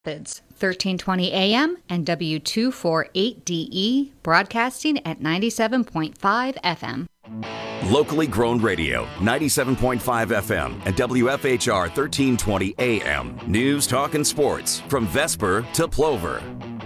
Methods, 1320 AM and W248DE, broadcasting at 97.5 FM. Locally grown radio, 97.5 FM and WFHR 1320 AM. News, talk, and sports from Vesper to Plover.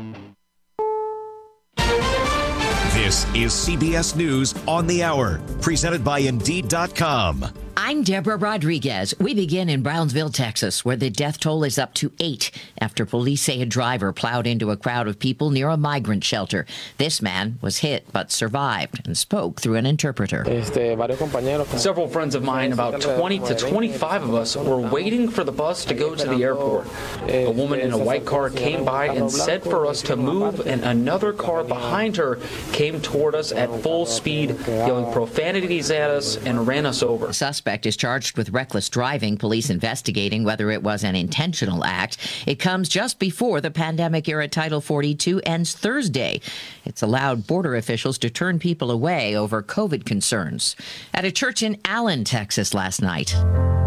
This is CBS News on the Hour, presented by Indeed.com. I'm Deborah Rodriguez. We begin in Brownsville, Texas, where the death toll is up to 8 after police say a driver plowed into a crowd of people near a migrant shelter. This man was hit but survived and spoke through an interpreter. Several friends of mine, about 20 to 25 of us, were waiting for the bus to go to the airport. A woman in a white car came by and said for us to move, and another car behind her came toward us at full speed, yelling profanities at us and ran us over. The suspect is charged with reckless driving, police investigating whether it was an intentional act. It comes just before the pandemic-era Title 42 ends Thursday. It's allowed border officials to turn people away over COVID concerns. At a church in Allen, Texas last night,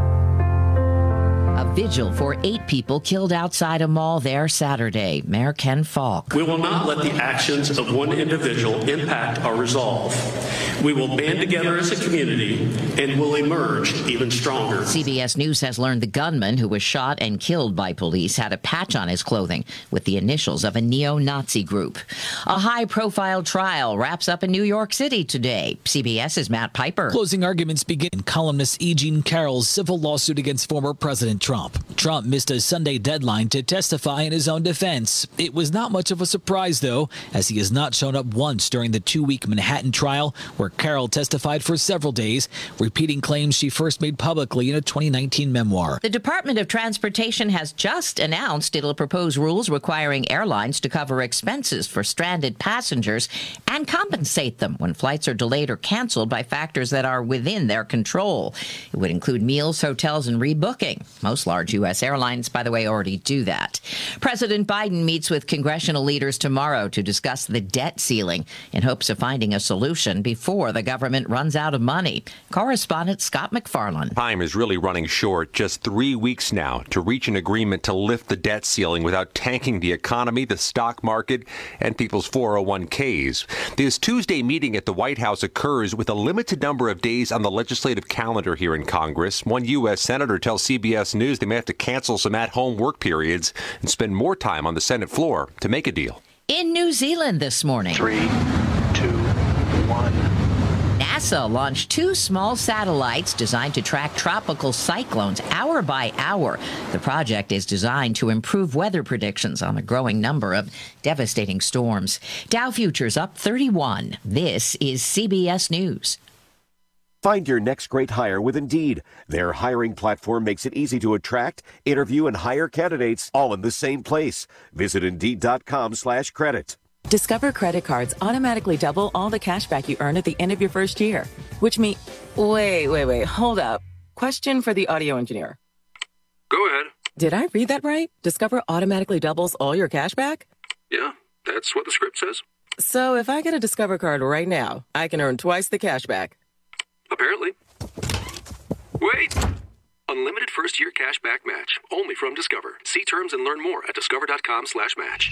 a vigil for 8 people killed outside a mall there Saturday. Mayor Ken Falk. We will not let the actions of one individual impact our resolve. We will band together as a community and will emerge even stronger. CBS News has learned the gunman who was shot and killed by police had a patch on his clothing with the initials of a neo-Nazi group. A high-profile trial wraps up in New York City today. CBS's Matt Piper. Closing arguments begin in columnist E. Jean Carroll's civil lawsuit against former President Trump. Trump missed a Sunday deadline to testify in his own defense. It was not much of a surprise, though, as he has not shown up once during the 2-week Manhattan trial, where Carroll testified for several days, repeating claims she first made publicly in a 2019 memoir. The Department of Transportation has just announced it'll propose rules requiring airlines to cover expenses for stranded passengers and compensate them when flights are delayed or canceled by factors that are within their control. It would include meals, hotels, and rebooking. Most large U.S. airlines, by the way, already do that. President Biden meets with congressional leaders tomorrow to discuss the debt ceiling in hopes of finding a solution before the government runs out of money. Correspondent Scott McFarland. Time is really running short. Just 3 weeks now to reach an agreement to lift the debt ceiling without tanking the economy, the stock market, and people's 401ks. This Tuesday meeting at the White House occurs with a limited number of days on the legislative calendar here in Congress. One U.S. senator tells CBS News they may have to cancel some at-home work periods and spend more time on the Senate floor to make a deal. In New Zealand this morning. 3, 2, 1. NASA launched 2 small satellites designed to track tropical cyclones hour by hour. The project is designed to improve weather predictions on a growing number of devastating storms. Dow futures up 31. This is CBS News. Find your next great hire with Indeed. Their hiring platform makes it easy to attract, interview, and hire candidates all in the same place. Visit Indeed.com/credit. Discover credit cards automatically double all the cash back you earn at the end of your first year, which means... Wait, hold up. Question for the audio engineer. Go ahead. Did I read that right? Discover automatically doubles all your cash back? Yeah, that's what the script says. So if I get a Discover card right now, I can earn twice the cash back. Apparently. Wait! Unlimited first-year cash back match. Only from Discover. See terms and learn more at discover.com/match.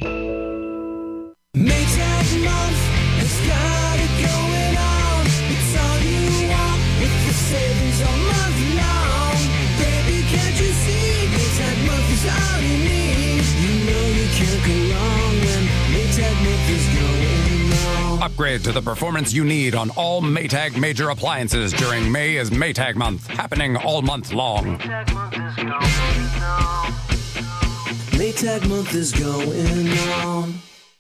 Maytag month has got it going on. It's all you want with the savings all month long. Baby, can't you see? Maytag month is all you need. You know you can't go wrong when Maytag month is going on. Upgrade to the performance you need on all Maytag major appliances during May is Maytag month, happening all month long. Maytag month is going on.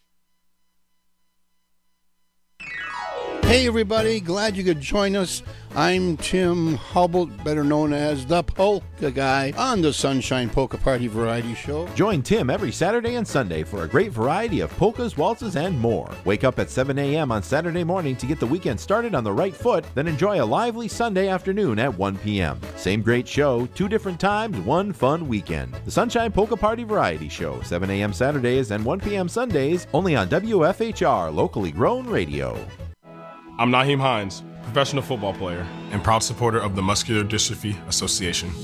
Hey everybody, glad you could join us. I'm Tim Hubble, better known as the Polka Guy, on the Sunshine Polka Party Variety Show. Join Tim every Saturday and Sunday for a great variety of polkas, waltzes, and more. Wake up at 7 a.m. on Saturday morning to get the weekend started on the right foot, then enjoy a lively Sunday afternoon at 1 p.m. Same great show, 2 different times, 1 fun weekend. The Sunshine Polka Party Variety Show, 7 a.m. Saturdays and 1 p.m. Sundays, only on WFHR, locally grown radio. I'm Naheem Hines, professional football player and proud supporter of the Muscular Dystrophy Association.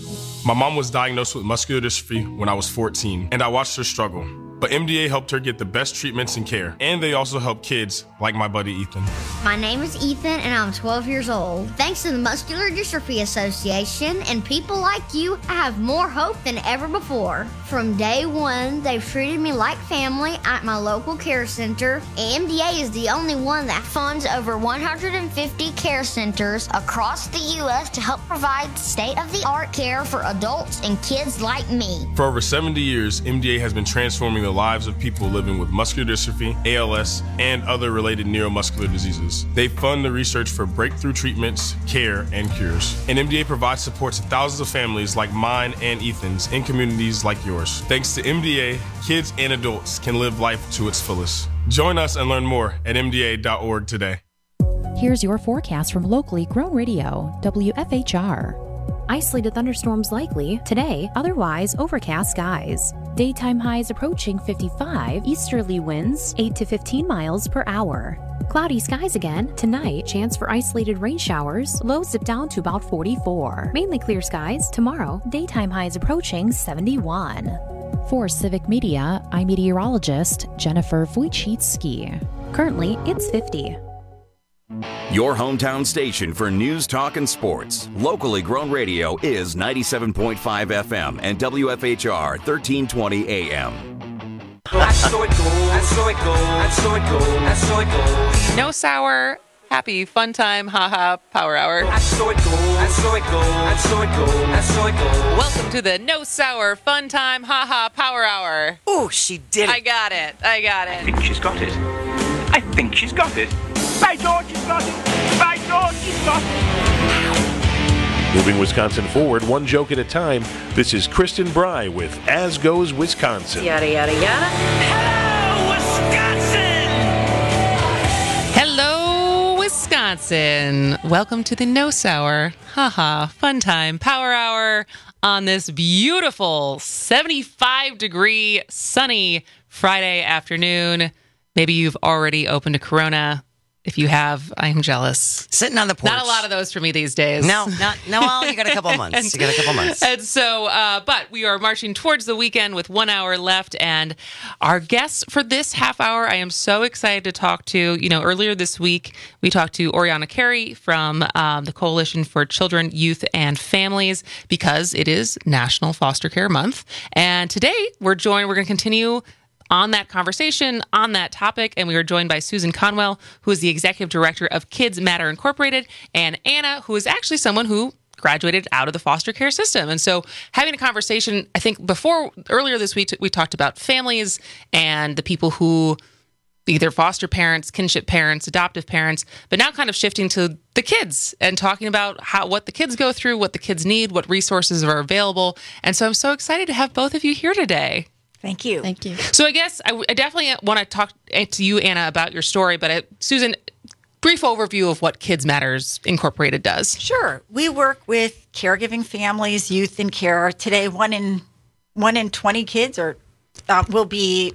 My mom was diagnosed with muscular dystrophy when I was 14, and I watched her struggle. But MDA helped her get the best treatments and care, and they also help kids like my buddy Ethan. My name is Ethan, and I'm 12 years old. Thanks to the Muscular Dystrophy Association and people like you, I have more hope than ever before. From day one, they've treated me like family at my local care center. MDA is the only one that funds over 150 care centers across the U.S. to help provide state-of-the-art care for adults and kids like me. For over 70 years, MDA has been transforming the lives of people living with muscular dystrophy, ALS, and other related neuromuscular diseases. They fund the research for breakthrough treatments, care, and cures. And MDA provides support to thousands of families like mine and Ethan's in communities like yours. Thanks to MDA, kids and adults can live life to its fullest. Join us and learn more at MDA.org today. Here's your forecast from locally grown radio, WFHR. Isolated thunderstorms likely today, otherwise overcast skies. Daytime highs approaching 55, easterly winds 8 to 15 miles per hour. Cloudy skies again tonight, chance for isolated rain showers, lows dip down to about 44. Mainly clear skies tomorrow, daytime highs approaching 71. For Civic Media, I'm meteorologist Jennifer Wojcicki. Currently, it's 50. Your hometown station for news, talk, and sports. Locally grown radio is 97.5 FM and WFHR 1320 AM. I saw it go, I saw it go, I saw it go, I saw it go. No sour, happy, fun time, haha, power hour. I saw it go, I saw it go, I saw it go, I saw it go. Welcome to the No Sour, fun time, haha, power hour. Oh, she did it. I got it. I think she's got it. I think she's got it. By George, she's got it. By George, she's got it. Moving Wisconsin forward, one joke at a time. This is Kristen Bry with As Goes Wisconsin. Yada, yada, yada. Hello, Wisconsin. Welcome to the No Sour, haha, fun time, power hour on this beautiful 75-degree sunny Friday afternoon. Maybe you've already opened a Corona. If you have, I'm jealous. Sitting on the porch. Not a lot of those for me these days. No, well, you got a couple months. And so, but we are marching towards the weekend with 1 hour left. And our guest for this half hour, I am so excited to talk to. You know, earlier this week, we talked to Oriana Carey from the Coalition for Children, Youth, and Families, because it is National Foster Care Month. And today, we're going to continue on that conversation, on that topic, and we are joined by Susan Conwell, who is the executive director of Kids Matter Incorporated, and Anna, who is actually someone who graduated out of the foster care system. And so having a conversation, I think earlier this week, we talked about families and the people who either foster parents, kinship parents, adoptive parents, but now kind of shifting to the kids and talking about what the kids go through, what the kids need, what resources are available. And so I'm so excited to have both of you here today. Thank you. Thank you. So I guess I definitely want to talk to you, Anna, about your story. But Susan, brief overview of what Kids Matters Incorporated does. Sure. We work with caregiving families, youth in care. Today, one in 20 kids will be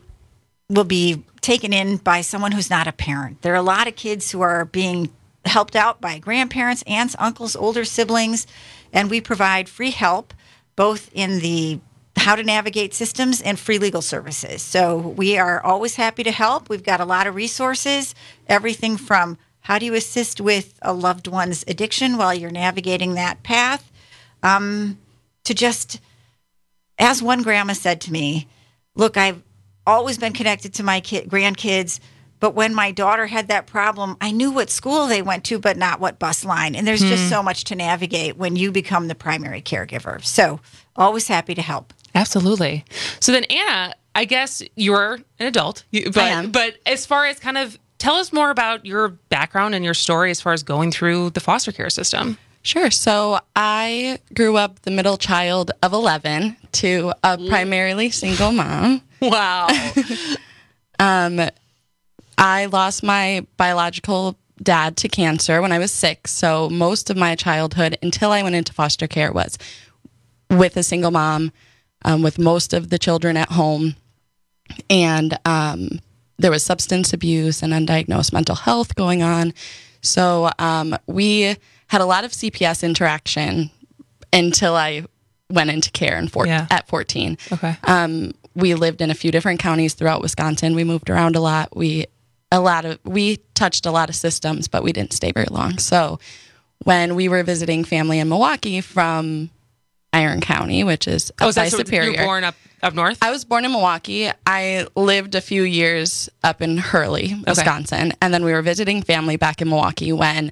taken in by someone who's not a parent. There are a lot of kids who are being helped out by grandparents, aunts, uncles, older siblings, and we provide free help both in the how to navigate systems and free legal services. So we are always happy to help. We've got a lot of resources, everything from how do you assist with a loved one's addiction while you're navigating that path, to just, as one grandma said to me, look, I've always been connected to my grandkids, but when my daughter had that problem, I knew what school they went to, but not what bus line. And there's just so much to navigate when you become the primary caregiver. So always happy to help. Absolutely. So then, Anna, I guess you're an adult, but as far as kind of tell us more about your background and your story as far as going through the foster care system. Sure. So I grew up the middle child of 11 to a primarily single mom. Wow. I lost my biological dad to cancer when I was 6. So most of my childhood until I went into foster care was with a single mom, with most of the children at home. And there was substance abuse and undiagnosed mental health going on. So we had a lot of CPS interaction until I went into care at 14. Okay. We lived in a few different counties throughout Wisconsin. We moved around a lot. We touched a lot of systems, but we didn't stay very long. So when we were visiting family in Milwaukee from Iron County, which is up by Superior. You were born up north? I was born in Milwaukee. I lived a few years up in Hurley, Wisconsin. And then we were visiting family back in Milwaukee when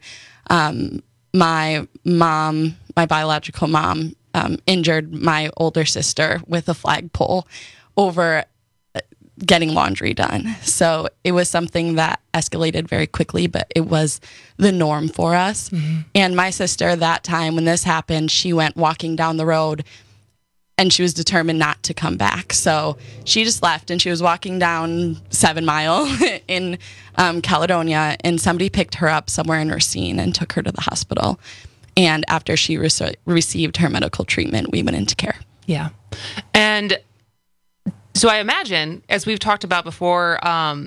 my biological mom, injured my older sister with a flagpole over getting laundry done. So it was something that escalated very quickly, but it was the norm for us. Mm-hmm. And my sister, that time when this happened, she went walking down the road and she was determined not to come back. So she just left, and she was walking down 7 Mile in Caledonia, and somebody picked her up somewhere in Racine and took her to the hospital. And after she received her medical treatment, we went into care. Yeah. And so I imagine, as we've talked about before,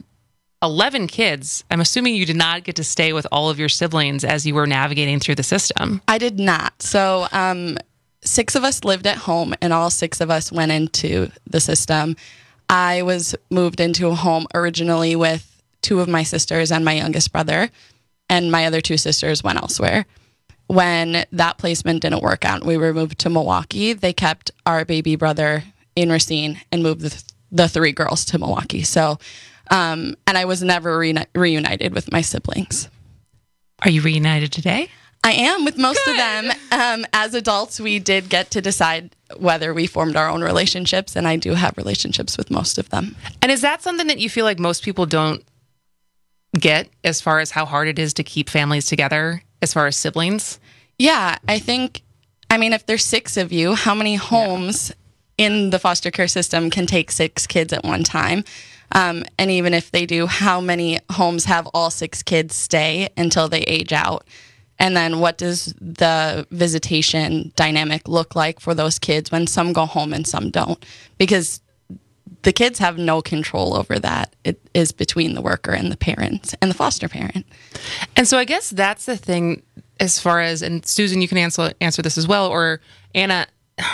11 kids. I'm assuming you did not get to stay with all of your siblings as you were navigating through the system. I did not. So 6 of us lived at home, and all 6 of us went into the system. I was moved into a home originally with 2 of my sisters and my youngest brother, and my other 2 sisters went elsewhere. When that placement didn't work out, we were moved to Milwaukee. They kept our baby brother in Racine and moved the 3 girls to Milwaukee. So, and I was never reunited with my siblings. Are you reunited today? I am with most of them. As adults, we did get to decide whether we formed our own relationships, and I do have relationships with most of them. And is that something that you feel like most people don't get as far as how hard it is to keep families together as far as siblings? Yeah, if there's 6 of you, how many homes in the foster care system can take 6 kids at one time? And even if they do, how many homes have all 6 kids stay until they age out? And then what does the visitation dynamic look like for those kids when some go home and some don't? Because the kids have no control over that. It is between the worker and the parents and the foster parent. And so I guess that's the thing as far as, and Susan, you can answer this as well, or Anna,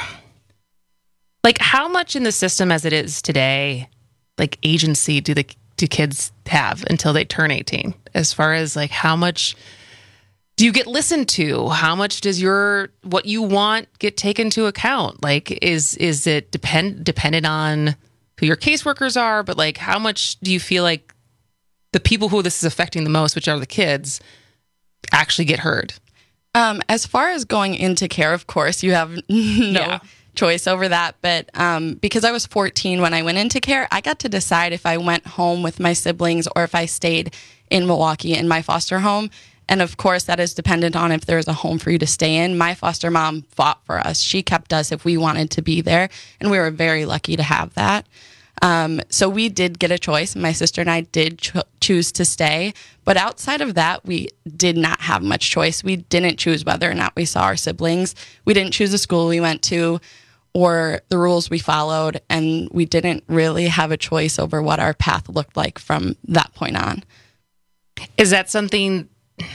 like how much in the system as it is today, like agency do kids have until they turn 18? As far as like how much do you get listened to? How much does what you want get taken into account? Like, is it dependent on who your caseworkers are? But like, how much do you feel like the people who this is affecting the most, which are the kids, actually get heard? As far as going into care, of course, you have no choice over that. But because I was 14 when I went into care, I got to decide if I went home with my siblings or if I stayed in Milwaukee in my foster home. And of course, that is dependent on if there's a home for you to stay in. My foster mom fought for us. She kept us if we wanted to be there. And we were very lucky to have that. So we did get a choice. My sister and I did choose to stay. But outside of that, we did not have much choice. We didn't choose whether or not we saw our siblings. We didn't choose the school we went to or the rules we followed. And we didn't really have a choice over what our path looked like from that point on. Is that something...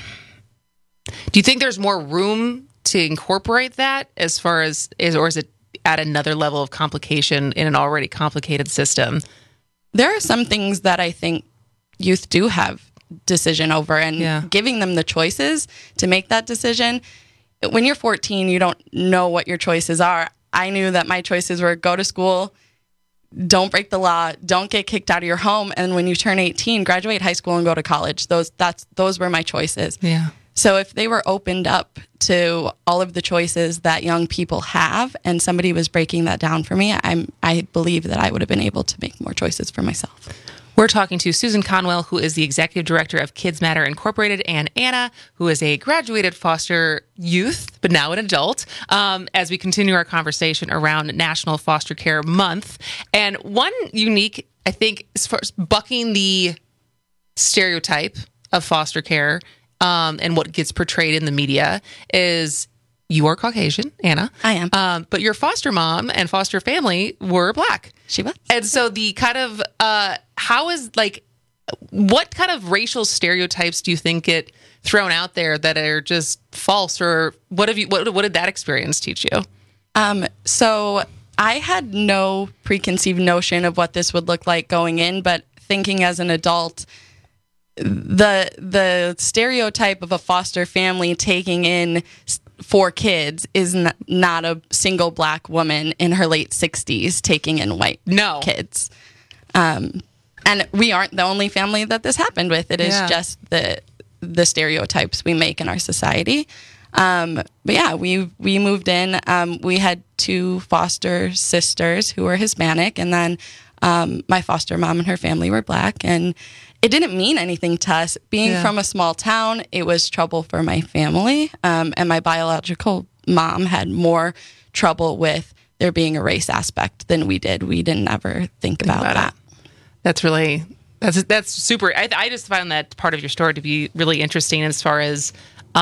Do you think there's more room to incorporate that as far as or is it at another level of complication in an already complicated system? There are some things that I think youth do have decision over, and giving them the choices to make that decision. When you're 14, you don't know what your choices are. I knew that my choices were go to school, don't break the law, don't get kicked out of your home, and when you turn 18, graduate high school and go to college. Those were my choices. Yeah. So if they were opened up to all of the choices that young people have, and somebody was breaking that down for me, I believe that I would have been able to make more choices for myself. We're talking to Susan Conwell, who is the executive director of Kids Matter Incorporated, and Anna, who is a graduated foster youth, but now an adult, as we continue our conversation around National Foster Care Month. And one unique, I think, as far as bucking the stereotype of foster care and what gets portrayed in the media is you are Caucasian, Anna. I am. But your foster mom and foster family were Black. She was. And so the kind of, what kind of racial stereotypes do you think get thrown out there that are just false, or what did that experience teach you? So I had no preconceived notion of what this would look like going in, but thinking as an adult, the stereotype of a foster family taking in 4 kids is not a single black woman in her late 60s taking in white kids. And we aren't the only family that this happened with. It is just the stereotypes we make in our society. But yeah, we moved in. We had 2 foster sisters who were Hispanic, and then my foster mom and her family were black. And it didn't mean anything to us. Being from a small town, it was trouble for my family. And my biological mom had more trouble with there being a race aspect than we did. We didn't ever think about that. That's super. I just found that part of your story to be really interesting as far as,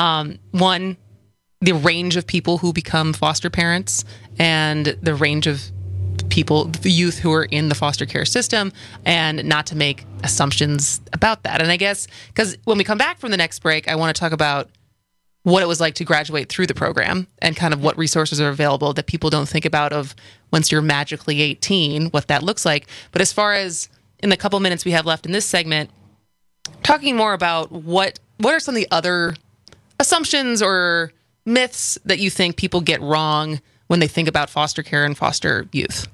one, the range of people who become foster parents and the range of people, the youth who are in the foster care system, and not to make assumptions about that. And I guess, because when we come back from the next break, I want to talk about what it was like to graduate through the program and kind of what resources are available that people don't think about of once you're magically 18, what that looks like. But as far as in the couple minutes we have left in this segment, talking more about what are some of the other assumptions or myths that you think people get wrong when they think about foster care and foster youth?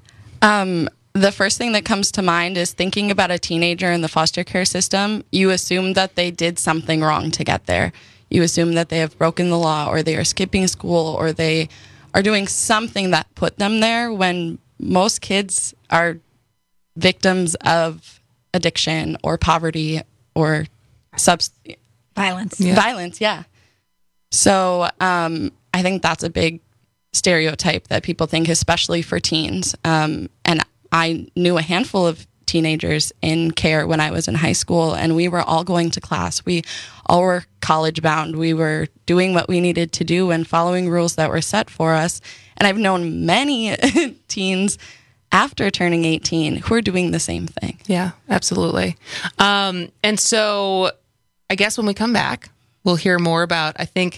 The first thing that comes to mind is thinking about a teenager in the foster care system. You assume that they did something wrong to get there. You assume that they have broken the law, or they are skipping school, or they are doing something that put them there, when most kids are victims of addiction or poverty or violence. Violence, yeah. So I think that's a big stereotype that people think, especially for teens. And I knew a handful of teenagers in care when I was in high school, and we were all going to class. We all were college bound. We were doing what we needed to do and following rules that were set for us. And I've known many teens after turning 18 who are doing the same thing. Yeah, absolutely. And so I guess when we come back, we'll hear more about, I think,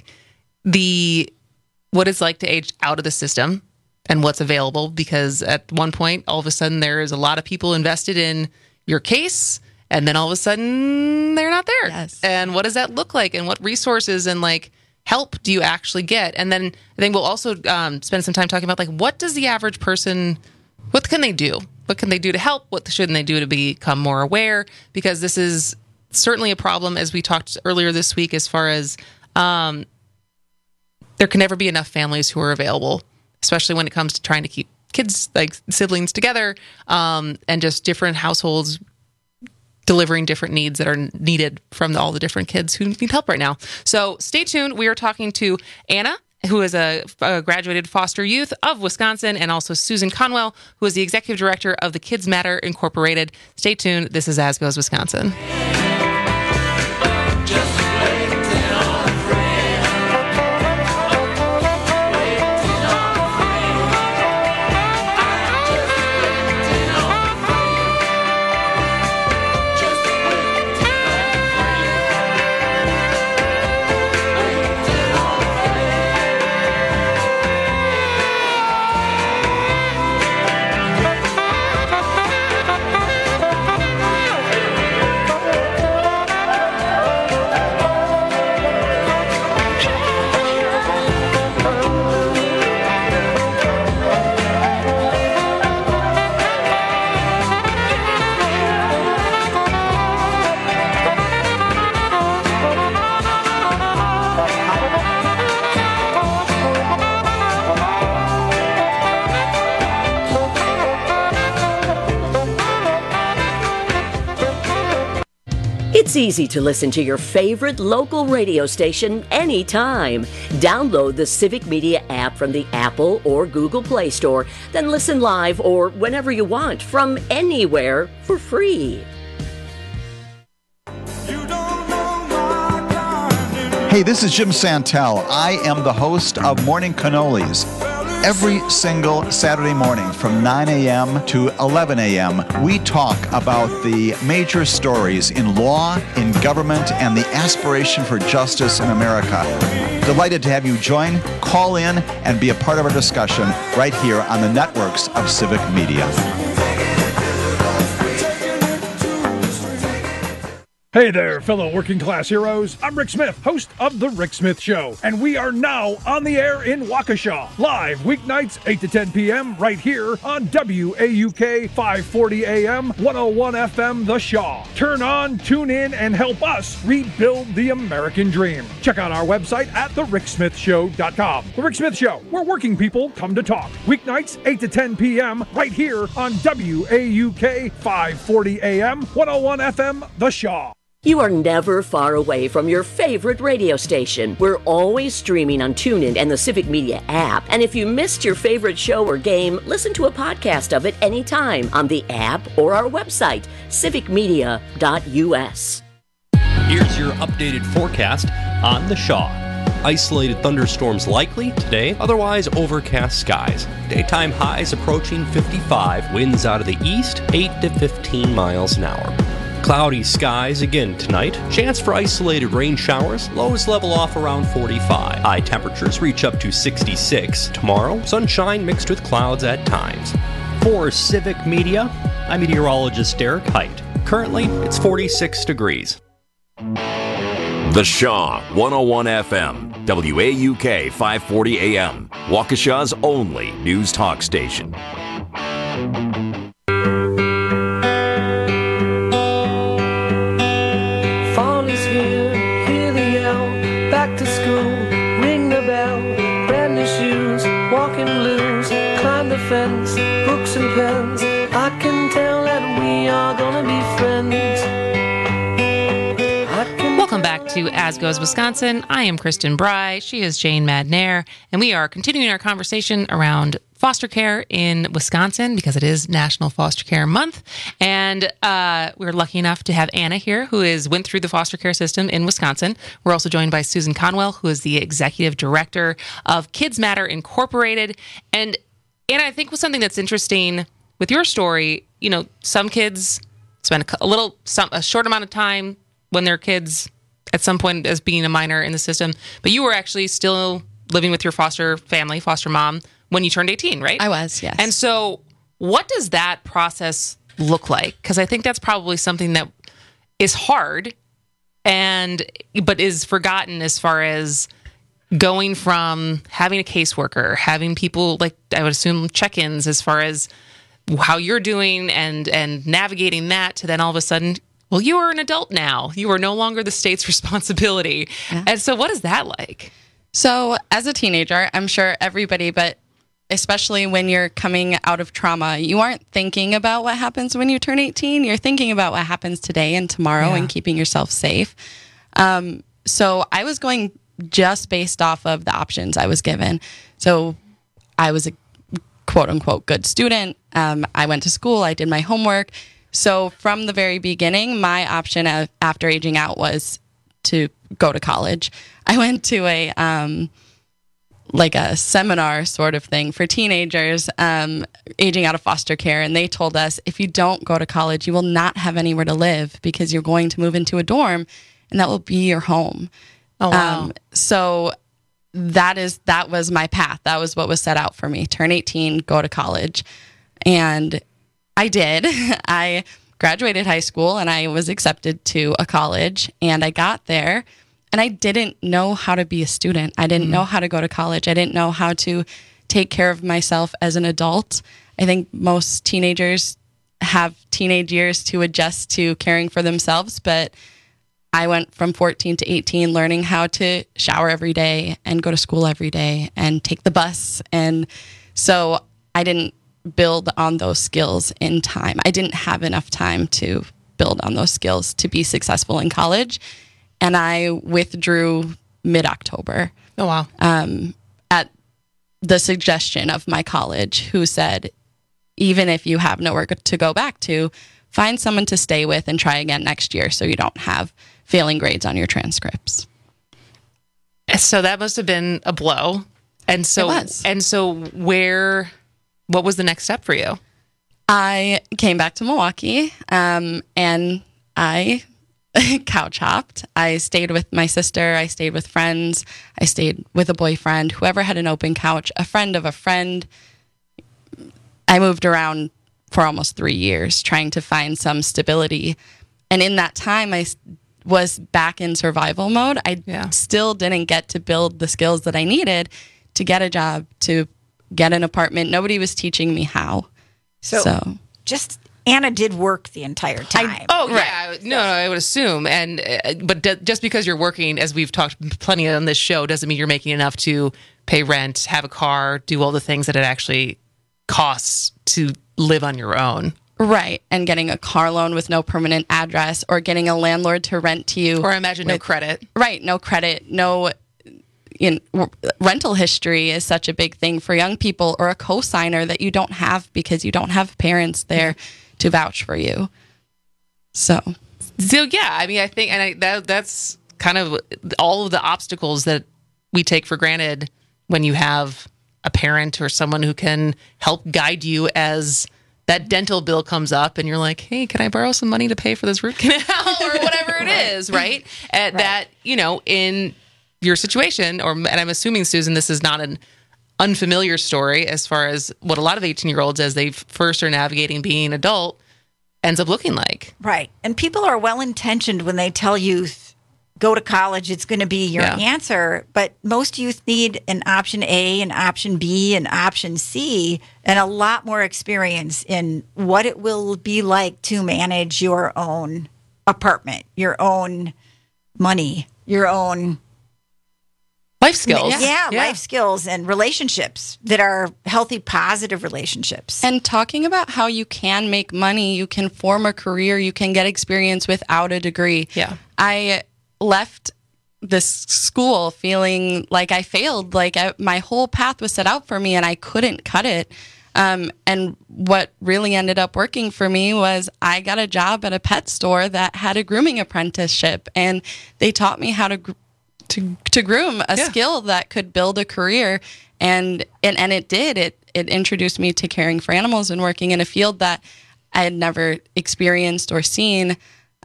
what it's like to age out of the system and what's available, because at one point, all of a sudden, there is a lot of people invested in your case, and then all of a sudden, they're not there. Yes. And what does that look like, and what resources and help do you actually get? And then I think we'll also spend some time talking about what does the average person, what can they do? What can they do to help? What shouldn't they do to become more aware? Because this is certainly a problem, as we talked earlier this week, as far as there can never be enough families who are available, especially when it comes to trying to keep kids, siblings, together, and just different households delivering different needs that are needed from all the different kids who need help right now. So stay tuned. We are talking to Anna, who is a graduated foster youth of Wisconsin, and also Susan Conwell, who is the executive director of the Kids Matter Incorporated. Stay tuned. This is As Goes Wisconsin. It's easy to listen to your favorite local radio station anytime. Download the Civic Media app from the Apple or Google Play Store, then listen live or whenever you want from anywhere for free. Hey, this is Jim Santel. I am the host of Morning Cannolis. Every single Saturday morning from 9 a.m. to 11 a.m., we talk about the major stories in law, in government, and the aspiration for justice in America. Delighted to have you join, call in, and be a part of our discussion right here on the networks of Civic Media. Hey there, fellow working class heroes. I'm Rick Smith, host of The Rick Smith Show, and we are now on the air in Waukesha, live weeknights 8 to 10 p.m. right here on WAUK 540 AM, 101 FM The Shaw. Turn on, tune in, and help us rebuild the American dream. Check out our website at thericksmithshow.com. The Rick Smith Show, where working people come to talk. Weeknights 8 to 10 p.m. right here on WAUK 540 AM, 101 FM The Shaw. You are never far away from your favorite radio station. We're always streaming on TuneIn and the Civic Media app. And if you missed your favorite show or game, listen to a podcast of it anytime on the app or our website, civicmedia.us. Here's your updated forecast on the Shaw. Isolated thunderstorms likely today, otherwise overcast skies. Daytime highs approaching 55, winds out of the east, 8 to 15 miles an hour. Cloudy skies again tonight. Chance for isolated rain showers. Lows level off around 45. High temperatures reach up to 66. Tomorrow, sunshine mixed with clouds at times. For Civic Media, I'm meteorologist Derek Height. Currently, it's 46 degrees. The Shaw, 101 FM, WAUK 540 AM, Waukesha's only news talk station. Fall is here, hear the yell, back to school, ring the bell, brand new shoes, walking blues, climb the fence, books and pens, I can tell that we are gonna be friends. Welcome back to As Goes Wisconsin. I am Kristen Bry. She is Jane Madnair, and we are continuing our conversation around foster care in Wisconsin because it is National Foster Care Month. And we're lucky enough to have Anna here, who went through the foster care system in Wisconsin. We're also joined by Susan Conwell, who is the executive director of Kids Matter Incorporated. And Anna, I think was something that's interesting with your story. You know, some kids spend a short amount of time when they're kids at some point as being a minor in the system, but you were actually still living with your foster family, foster mom, when you turned 18, right? I was, yes. And so what does that process look like? Because I think that's probably something that is hard but is forgotten as far as going from having a caseworker, having people, like I would assume, check-ins as far as how you're doing and navigating that to then all of a sudden, well, you are an adult now. You are no longer the state's responsibility. Yeah. And so what is that like? So as a teenager, I'm sure everybody, but especially when you're coming out of trauma, you aren't thinking about what happens when you turn 18. You're thinking about what happens today and tomorrow and keeping yourself safe. So I was going just based off of the options I was given. So I was a quote unquote good student. I went to school. I did my homework. So from the very beginning, my option after aging out was to go to college. I went to a seminar sort of thing for teenagers aging out of foster care. And they told us, if you don't go to college, you will not have anywhere to live because you're going to move into a dorm and that will be your home. Oh, wow. So that was my path. That was what was set out for me. Turn 18, go to college. And I did. I graduated high school and I was accepted to a college, and I got there and I didn't know how to be a student. I didn't know how to go to college. I didn't know how to take care of myself as an adult. I think most teenagers have teenage years to adjust to caring for themselves, but I went from 14 to 18 learning how to shower every day and go to school every day and take the bus. And so I didn't build on those skills in time. I didn't have enough time to build on those skills to be successful in college. And I withdrew mid-October. Oh, wow. At the suggestion of my college, who said, even if you have nowhere to go back to, find someone to stay with and try again next year so you don't have failing grades on your transcripts. So that must have been a blow. And so, it was. And so what was the next step for you? I came back to Milwaukee, and I couch hopped. I stayed with my sister. I stayed with friends. I stayed with a boyfriend, whoever had an open couch, a friend of a friend. I moved around for almost 3 years trying to find some stability. And in that time, I was back in survival mode. I still didn't get to build the skills that I needed to get a job, to get an apartment. Nobody was teaching me how. So just Anna did work the entire time. I would assume. And but just because you're working, as we've talked plenty on this show, doesn't mean you're making enough to pay rent, have a car, do all the things that it actually costs to live on your own. Right. And getting a car loan with no permanent address, or getting a landlord to rent to you. Or imagine no credit. Right. No credit. No rental history is such a big thing for young people, or a cosigner that you don't have because you don't have parents there to vouch for you. So yeah, I mean, I think, and that's kind of all of the obstacles that we take for granted when you have a parent or someone who can help guide you as that dental bill comes up and you're like, hey, can I borrow some money to pay for this root canal or whatever it is, right? That, in your situation, and I'm assuming, Susan, this is not an unfamiliar story as far as what a lot of 18-year-olds, as they first are navigating being an adult, ends up looking like. Right. And people are well-intentioned when they tell youth, go to college, it's going to be your answer. But most youth need an option A, an option B, an option C, and a lot more experience in what it will be like to manage your own apartment, your own money, your own life skills. Life skills and relationships that are healthy, positive relationships. And talking about how you can make money, you can form a career, you can get experience without a degree. Yeah. I left this school feeling like I failed, like my whole path was set out for me and I couldn't cut it. And what really ended up working for me was I got a job at a pet store that had a grooming apprenticeship, and they taught me how to groom, a skill that could build a career. And it did. It introduced me to caring for animals and working in a field that I had never experienced or seen.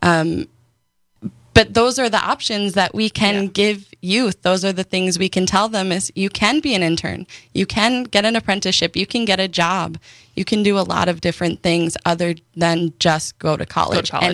But those are the options that we can give youth. Those are the things we can tell them is you can be an intern. You can get an apprenticeship. You can get a job. You can do a lot of different things other than just go to college. And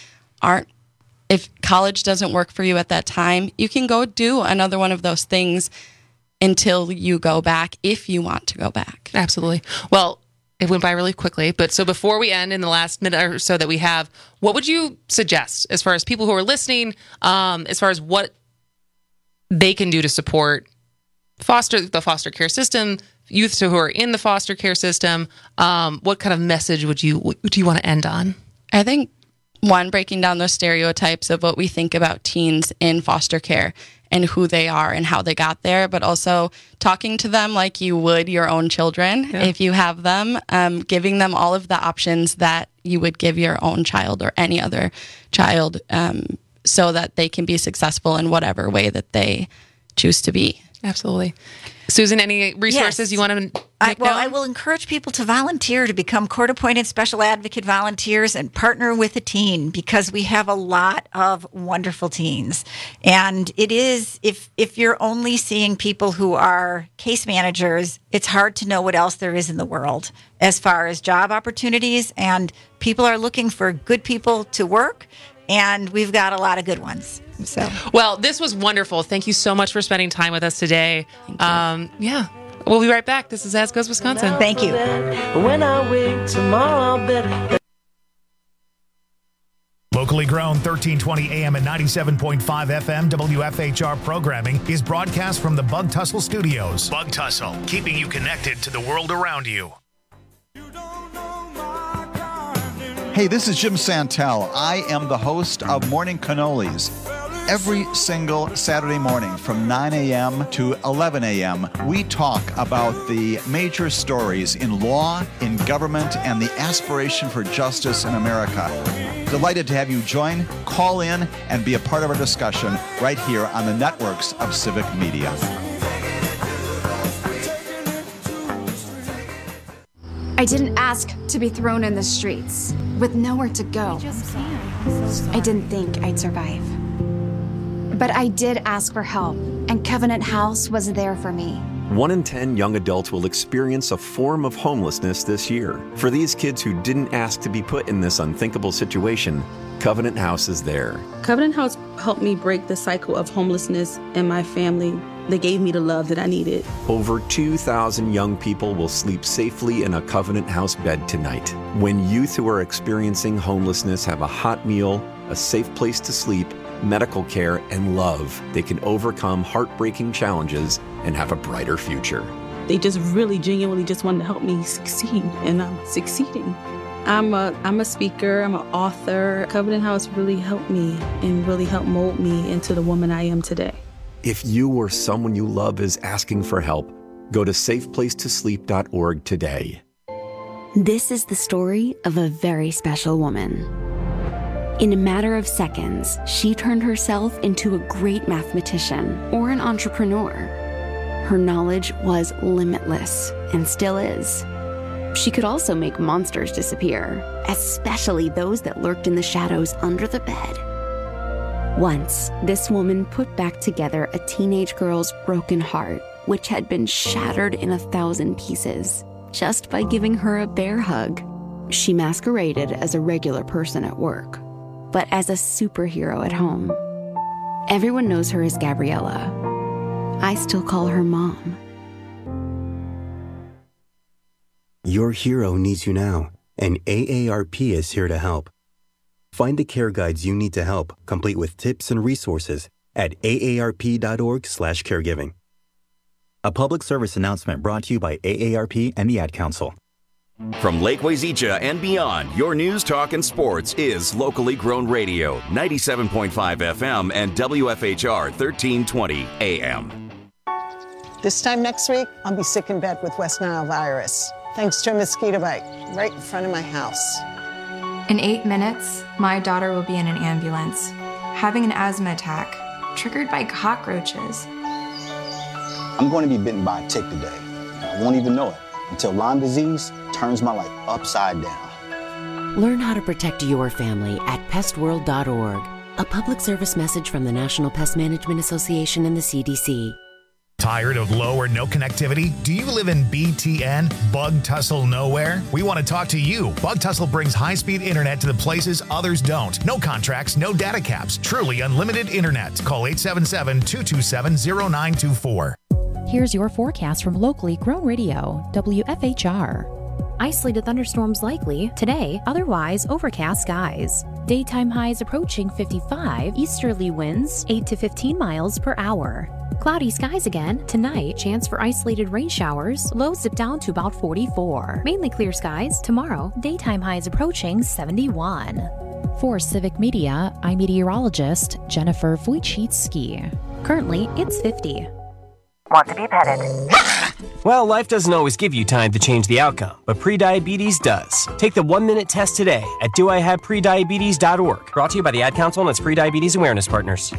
if college doesn't work for you at that time, you can go do another one of those things until you go back, if you want to go back. Absolutely. Well, it went by really quickly, but so before we end in the last minute or so that we have, what would you suggest as far as people who are listening, as far as what they can do to support the foster care system, youth who are in the foster care system? What kind of message would you want to end on? I think, one, breaking down those stereotypes of what we think about teens in foster care and who they are and how they got there, but also talking to them like you would your own children if you have them, giving them all of the options that you would give your own child or any other child, so that they can be successful in whatever way that they choose to be. Absolutely. Susan, any resources you want to I will encourage people to volunteer, to become court-appointed special advocate volunteers and partner with a teen, because we have a lot of wonderful teens. And it is, if you're only seeing people who are case managers, it's hard to know what else there is in the world as far as job opportunities. And people are looking for good people to work, and we've got a lot of good ones. So, well, this was wonderful. Thank you so much for spending time with us today. We'll be right back. This is As Goes Wisconsin. Thank you. When I wake tomorrow, I'll bet. Locally grown 1320 AM and 97.5 FM WFHR programming is broadcast from the Bug Tussle Studios. Bug Tussle, keeping you connected to the world around you. Hey, this is Jim Santel. I am the host of Morning Cannolis. Every single Saturday morning from 9 a.m. to 11 a.m., we talk about the major stories in law, in government, and the aspiration for justice in America. Delighted to have you join, call in, and be a part of our discussion right here on the networks of Civic Media. I didn't ask to be thrown in the streets with nowhere to go. I didn't think I'd survive. But I did ask for help, and Covenant House was there for me. 1 in 10 young adults will experience a form of homelessness this year. For these kids who didn't ask to be put in this unthinkable situation, Covenant House is there. Covenant House helped me break the cycle of homelessness in my family. They gave me the love that I needed. Over 2,000 young people will sleep safely in a Covenant House bed tonight. When youth who are experiencing homelessness have a hot meal, a safe place to sleep, medical care, and love, they can overcome heartbreaking challenges and have a brighter future. They just really genuinely just wanted to help me succeed, and I'm succeeding. I'm a speaker, I'm an author. Covenant House really helped me and really helped mold me into the woman I am today. If you or someone you love is asking for help, go to safeplacetosleep.org today. This is the story of a very special woman. In a matter of seconds, she turned herself into a great mathematician or an entrepreneur. Her knowledge was limitless and still is. She could also make monsters disappear, especially those that lurked in the shadows under the bed. Once, this woman put back together a teenage girl's broken heart, which had been shattered in 1,000 pieces, just by giving her a bear hug. She masqueraded as a regular person at work, but as a superhero at home. Everyone knows her as Gabriella. I still call her Mom. Your hero needs you now, and AARP is here to help. Find the care guides you need to help, complete with tips and resources at aarp.org/caregiving. A public service announcement brought to you by AARP and the Ad Council. From Lake Wazeecha and beyond, your news, talk, and sports is locally grown radio, 97.5 FM and WFHR 1320 AM. This time next week, I'll be sick in bed with West Nile virus, thanks to a mosquito bite right in front of my house. In 8 minutes, my daughter will be in an ambulance, having an asthma attack, triggered by cockroaches. I'm going to be bitten by a tick today. I won't even know it until Lyme disease turns my life upside down. Learn how to protect your family at pestworld.org. A public service message from the National Pest Management Association and the CDC. Tired of low or no connectivity? Do you live in BTN, Bug Tussle Nowhere? We want to talk to you. Bug Tussle brings high-speed internet to the places others don't. No contracts, no data caps. Truly unlimited internet. Call 877-227-0924. Here's your forecast from locally grown radio, WFHR. Isolated thunderstorms likely today, otherwise overcast skies. Daytime highs approaching 55, easterly winds 8 to 15 miles per hour. Cloudy skies again. Tonight, chance for isolated rain showers. Lows dip down to about 44. Mainly clear skies. Tomorrow, daytime highs approaching 71. For Civic Media, I'm meteorologist Jennifer Wojcicki. Currently, it's 50. Want to be petted? Well, life doesn't always give you time to change the outcome, but prediabetes does. Take the 1-minute test today at doihaveprediabetes.org. Brought to you by the Ad Council and its Prediabetes Awareness Partners.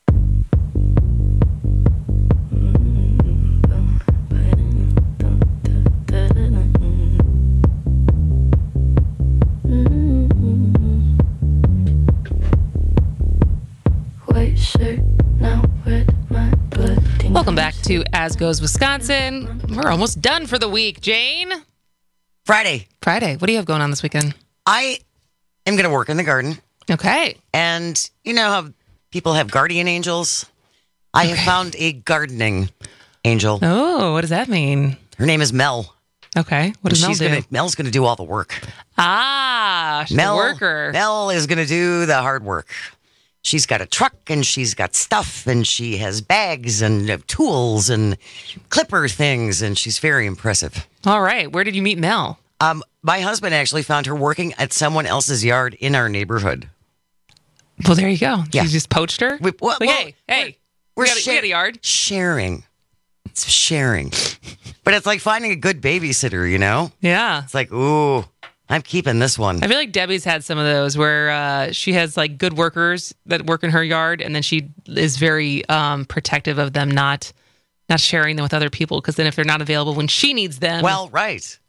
Welcome back to As Goes Wisconsin. We're almost done for the week. Jane? Friday. What do you have going on this weekend? I am going to work in the garden. Okay. And you know how people have guardian angels? I have found a gardening angel. Oh, what does that mean? Her name is Mel. Okay. What does Mel do? Mel's going to do all the work. She's a worker. Mel is going to do the hard work. She's got a truck and she's got stuff and she has bags and tools and clipper things and she's very impressive. All right. Where did you meet Mel? My husband actually found her working at someone else's yard in our neighborhood. Well, there you go. Yeah. You just poached her? Hey, we got a yard. Sharing. It's sharing. But it's like finding a good babysitter, you know? Yeah. It's like, ooh, I'm keeping this one. I feel like Debbie's had some of those where she has like good workers that work in her yard, and then she is very protective of them not sharing them with other people, because then if they're not available when she needs them. Well, right.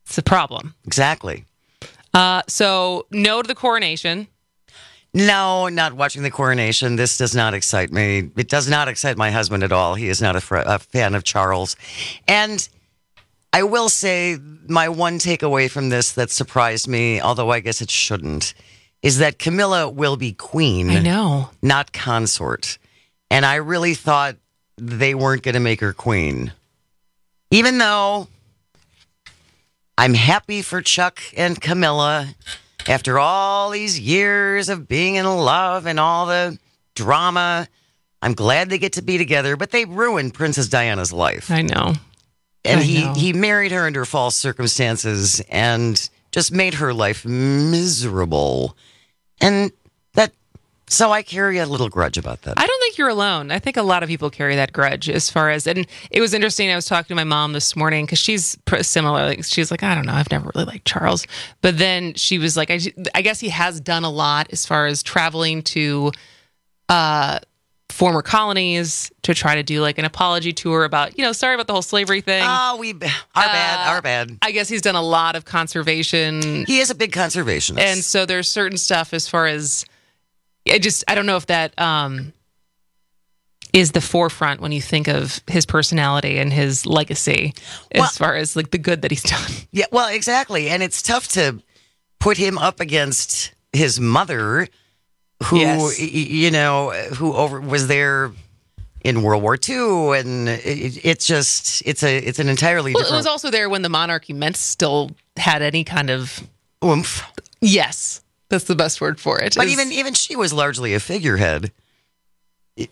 It's a problem. Exactly. So no to the coronation. No, not watching the coronation. This does not excite me. It does not excite my husband at all. He is not a fan of Charles. And I will say my one takeaway from this that surprised me, although I guess it shouldn't, is that Camilla will be queen. I know. Not consort. And I really thought they weren't going to make her queen. Even though I'm happy for Chuck and Camilla after all these years of being in love and all the drama. I'm glad they get to be together, but they ruined Princess Diana's life. I know. And he married her under false circumstances and just made her life miserable. And so I carry a little grudge about that. I don't think you're alone. I think a lot of people carry that grudge as far as, and it was interesting. I was talking to my mom this morning because she's similar. Like, she's like, I don't know, I've never really liked Charles. But then she was like, I guess he has done a lot as far as traveling to former colonies to try to do like an apology tour about, sorry about the whole slavery thing. Oh, our bad. I guess he's done a lot of conservation. He is a big conservationist. And so there's certain stuff as far as, I don't know if that is the forefront when you think of his personality and his legacy as far as like the good that he's done. Yeah, well, exactly. And it's tough to put him up against his mother, who, who was there in World War II. And it's an entirely different. It was also there when the monarchy still had any kind of oomph. Yes. That's the best word for it. But even she was largely a figurehead. She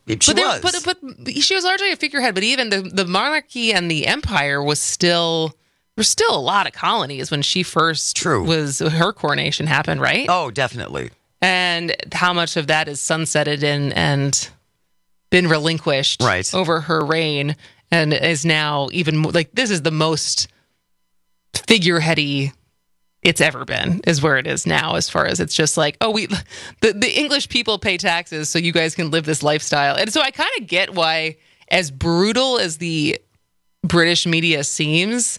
was largely a figurehead. But even the monarchy and the empire were still a lot of colonies when she first her coronation happened, right? Oh, definitely. And how much of that is sunsetted and been relinquished over her reign, and is now even like this is the most figureheady it's ever been, is where it is now, as far as it's just like, the English people pay taxes so you guys can live this lifestyle. And so I kind of get why, as brutal as the British media seems,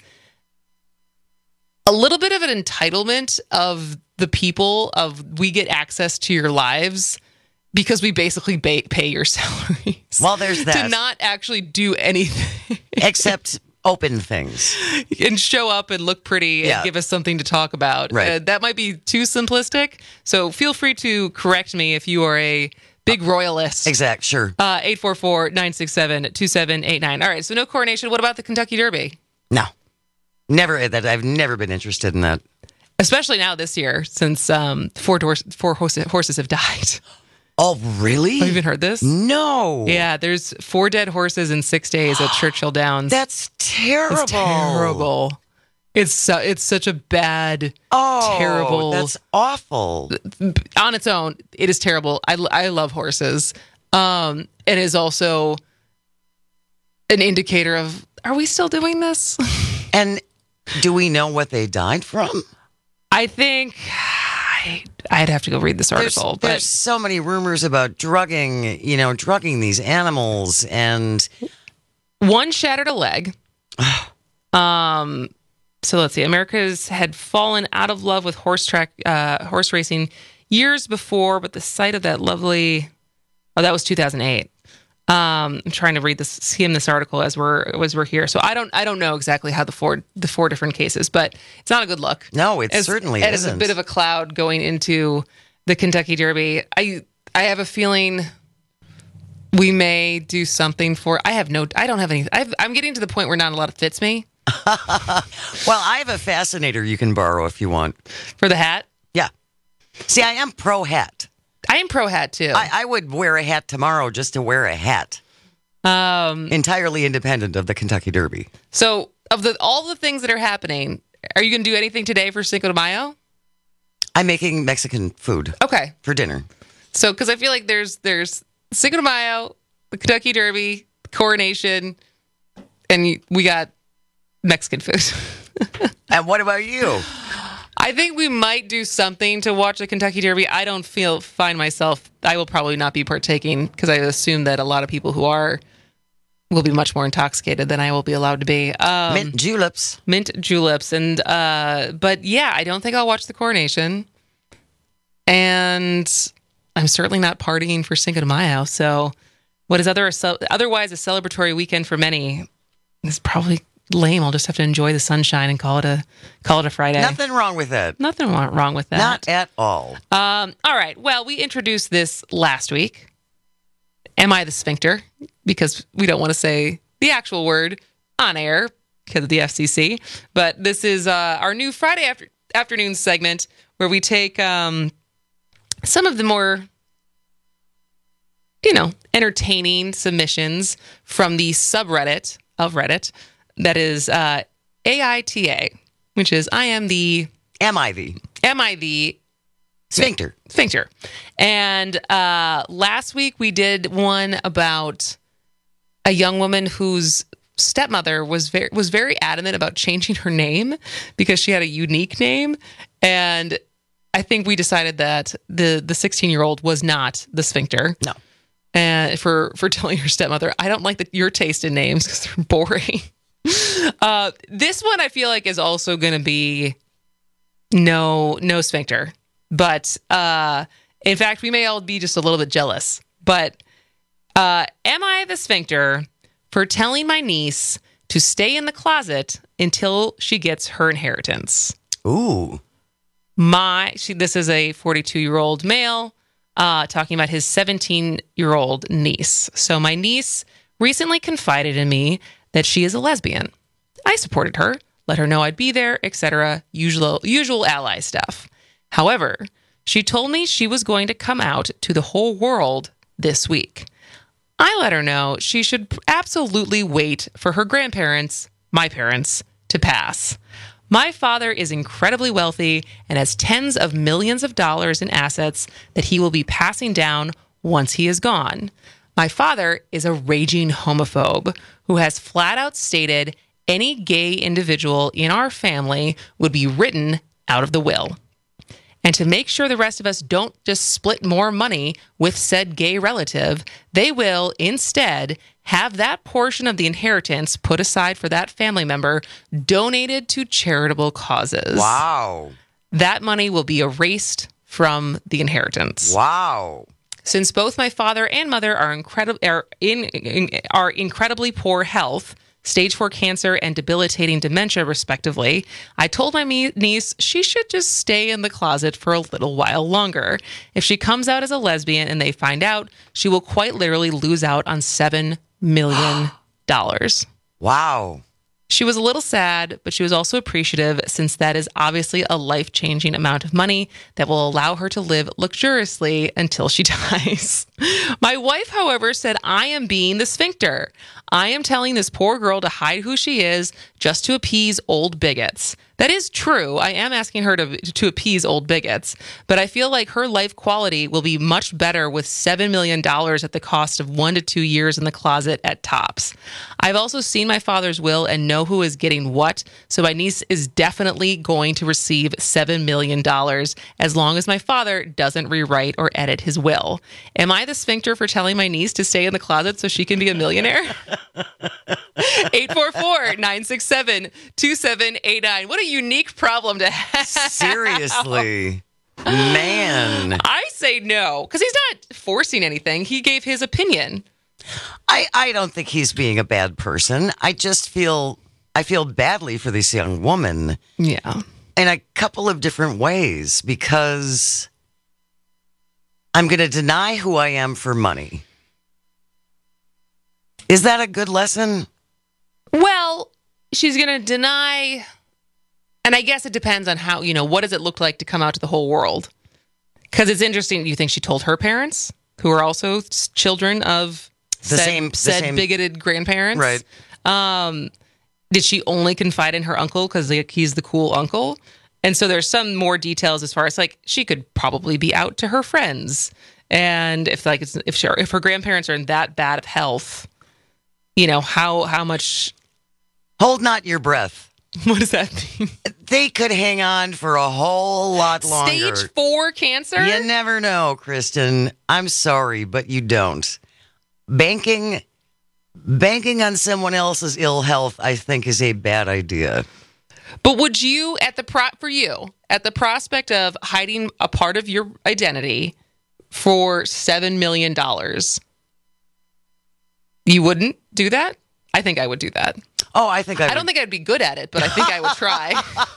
a little bit of an entitlement of the people of we get access to your lives because we basically pay your salaries. Well, there's that. To not actually do anything. Except open things and show up and look pretty and give us something to talk about. Right. That might be too simplistic. So feel free to correct me if you are a big royalist. Exact. Sure. 844-967-2789. All right. So no coronation. What about the Kentucky Derby? No, never. I've never been interested in that. Especially now this year, since four horses have died. Oh, really? Have you even heard this? No. Yeah, there's 4 dead horses in 6 days at Churchill Downs. That's terrible. It's terrible. It's such a bad, terrible. That's awful. On its own, it is terrible. I love horses. It is also an indicator of, are we still doing this? And do we know what they died from? I think I'd have to go read this article. There's so many rumors about drugging these animals, and one shattered a leg. So let's see. America's had fallen out of love with horse racing years before, but the sight of that lovely, that was 2008. I'm trying to skim this article as we're here. So I don't know exactly how the four different cases, but it's not a good look. No, it certainly isn't. It is a bit of a cloud going into the Kentucky Derby. I have a feeling we may do something for. I don't have any. I'm getting to the point where not a lot fits me. Well, I have a fascinator you can borrow if you want. For the hat? Yeah. See, I am pro hat. I am pro hat too. I would wear a hat tomorrow just to wear a hat. Entirely independent of the Kentucky Derby. So, of all the things that are happening, are you going to do anything today for Cinco de Mayo? I'm making Mexican food. Okay. For dinner. So, because I feel like there's Cinco de Mayo, the Kentucky Derby, coronation, and we got Mexican food. And what about you? I think we might do something to watch the Kentucky Derby. I don't find myself, I will probably not be partaking because I assume that a lot of people who are will be much more intoxicated than I will be allowed to be. Mint juleps. And but yeah, I don't think I'll watch the coronation. And I'm certainly not partying for Cinco de Mayo. So what is otherwise a celebratory weekend for many is probably lame. I'll just have to enjoy the sunshine and call it a Friday. Nothing wrong with that. Nothing wrong with that. Not at all. All right. Well, we introduced this last week. Am I the sphincter? Because we don't want to say the actual word on air because of the FCC. But this is our new Friday afternoon segment where we take some of the more, entertaining submissions from the subreddit of Reddit. That is AITA, which is Am I the Sphincter. And last week we did one about a young woman whose stepmother was very adamant about changing her name because she had a unique name. And I think we decided that the 16-year-old was not the sphincter. No. And for telling her stepmother, I don't like your taste in names because they're boring. This one I feel like is also going to be no sphincter. But in fact, we may all be just a little bit jealous. But am I the sphincter for telling my niece to stay in the closet until she gets her inheritance? Ooh. This is a 42-year-old male talking about his 17-year-old niece. So my niece recently confided in me that she is a lesbian. I supported her, let her know I'd be there, etc. Usual ally stuff. However, she told me she was going to come out to the whole world this week. I let her know she should absolutely wait for her grandparents, my parents, to pass. My father is incredibly wealthy and has tens of millions of dollars in assets that he will be passing down once he is gone. My father is a raging homophobe who has flat out stated any gay individual in our family would be written out of the will. And to make sure the rest of us don't just split more money with said gay relative, they will instead have that portion of the inheritance put aside for that family member donated to charitable causes. Wow. That money will be erased from the inheritance. Wow. Since both my father and mother are incredibly poor health, stage 4 cancer and debilitating dementia, respectively, I told my niece she should just stay in the closet for a little while longer. If she comes out as a lesbian and they find out, she will quite literally lose out on $7 million. Wow. She was a little sad, but she was also appreciative since that is obviously a life-changing amount of money that will allow her to live luxuriously until she dies. My wife, however, said I am being the sphincter. I am telling this poor girl to hide who she is just to appease old bigots. That is true. I am asking her to appease old bigots, but I feel like her life quality will be much better with $7 million at the cost of 1 to 2 years in the closet at tops. I've also seen my father's will and know who is getting what, so my niece is definitely going to receive $7 million as long as my father doesn't rewrite or edit his will. Am I the sphincter for telling my niece to stay in the closet so she can be a millionaire? 844-967-2789. What a unique problem to have. Seriously. Man. I say no, because he's not forcing anything. He gave his opinion. I don't think he's being a bad person. I feel badly for this young woman. Yeah. In a couple of different ways, because I'm going to deny who I am for money. Is that a good lesson? Well, she's going to deny, and I guess it depends on how, what does it look like to come out to the whole world? Because it's interesting. You think she told her parents, who are also children of said bigoted grandparents? Right. Did she only confide in her uncle because he's the cool uncle? And so there's some more details as far as she could probably be out to her friends, and if her grandparents are in that bad of health, how much. Hold not your breath. What does that mean? They could hang on for a whole lot longer. Stage 4 cancer? You never know, Kristen. I'm sorry, but you don't. Banking banking on someone else's ill health, I think, is a bad idea. But would you, at the prospect of hiding a part of your identity for $7 million, you wouldn't do that? I think I would do that. Oh, I think I don't think I'd be good at it, but I think I would try.